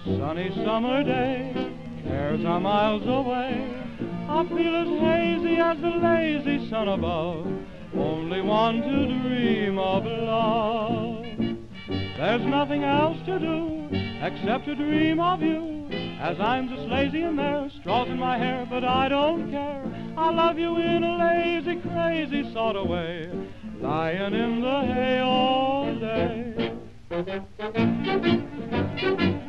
Sunny summer day, cares are miles away. I feel as hazy as the lazy sun above, only one to dream of love. There's nothing else to do except to dream of you, as I'm just lazy in there, straws in my hair, but I don't care. I love you in a lazy, crazy sort of way, lying in the hay all day.